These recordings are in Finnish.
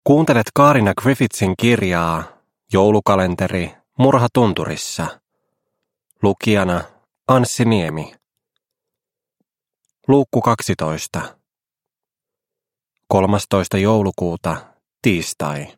Kuuntelet Kaarina Griffithsin kirjaa Joulukalenteri Murha tunturissa. Lukijana Anssi Niemi. Luukku 12. 13. joulukuuta, tiistai.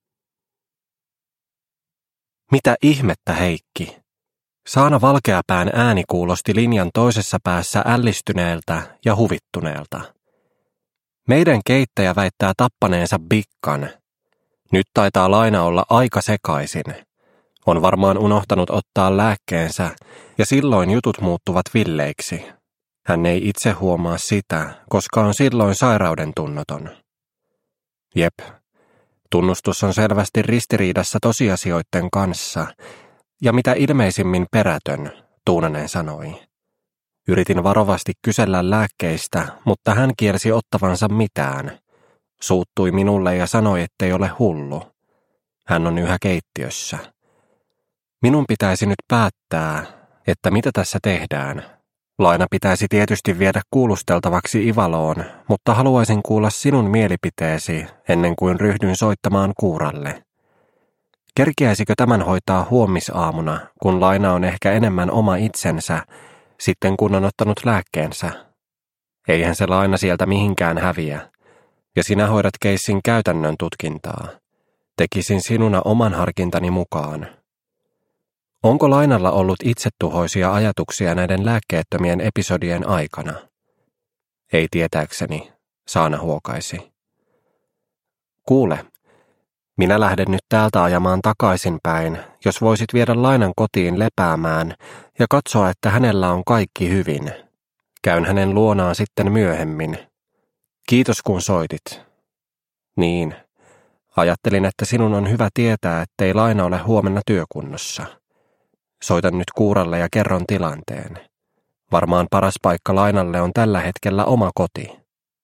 Mitä ihmettä, Heikki? Saana Valkeapään ääni kuulosti linjan toisessa päässä ällistyneeltä ja huvittuneelta. Meidän keittäjä väittää tappaneensa Bikkan. Nyt taitaa Laina olla aika sekaisin. On varmaan unohtanut ottaa lääkkeensä ja silloin jutut muuttuvat villeiksi. Hän ei itse huomaa sitä, koska on silloin sairauden tunnoton. Jep, tunnustus on selvästi ristiriidassa tosiasioiden kanssa ja mitä ilmeisimmin perätön, Tuunanen sanoi. Yritin varovasti kysellä lääkkeistä, mutta hän kielsi ottavansa mitään. Suuttui minulle ja sanoi, ettei ole hullu. Hän on yhä keittiössä. Minun pitäisi nyt päättää, että mitä tässä tehdään. Laina pitäisi tietysti viedä kuulusteltavaksi Ivaloon, mutta haluaisin kuulla sinun mielipiteesi ennen kuin ryhdyn soittamaan kuuralle. Kerkiäisikö tämän hoitaa huomisaamuna, kun Laina on ehkä enemmän oma itsensä, sitten kun on ottanut lääkkeensä? Eihän se Laina sieltä mihinkään häviä. Ja sinä hoidat keissin käytännön tutkintaa. Tekisin sinuna oman harkintani mukaan. Onko Lainalla ollut itsetuhoisia ajatuksia näiden lääkkeettömien episodien aikana? Ei tietääkseni, Saana huokaisi. Kuule, minä lähden nyt täältä ajamaan takaisinpäin, jos voisit viedä Lainan kotiin lepäämään ja katsoa, että hänellä on kaikki hyvin. Käyn hänen luonaan sitten myöhemmin. Kiitos kun soitit. Niin, ajattelin, että sinun on hyvä tietää, ettei Laina ole huomenna työkunnossa. Soitan nyt kuuralle ja kerron tilanteen. Varmaan paras paikka Lainalle on tällä hetkellä oma koti.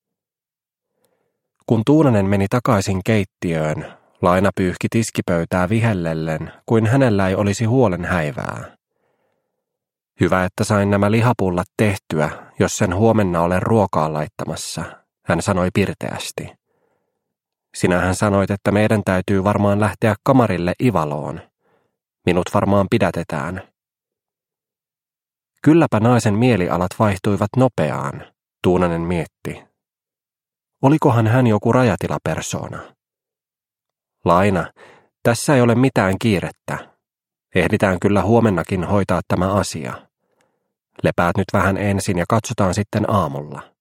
Kun Tuunanen meni takaisin keittiöön, Laina pyyhki tiskipöytää vihellellen, kuin hänellä ei olisi huolen häivää. Hyvä, että sain nämä lihapullat tehtyä, jos sen huomenna olen ruokaa laittamassa, hän sanoi pirteästi. Sinähän sanoit, että meidän täytyy varmaan lähteä kamarille Ivaloon. Minut varmaan pidätetään. Kylläpä naisen mielialat vaihtuivat nopeaan, Tuunanen mietti. Olikohan hän joku rajatilapersoona? Laina, tässä ei ole mitään kiirettä. Ehditään kyllä huomennakin hoitaa tämä asia. Lepäät nyt vähän ensin ja katsotaan sitten aamulla.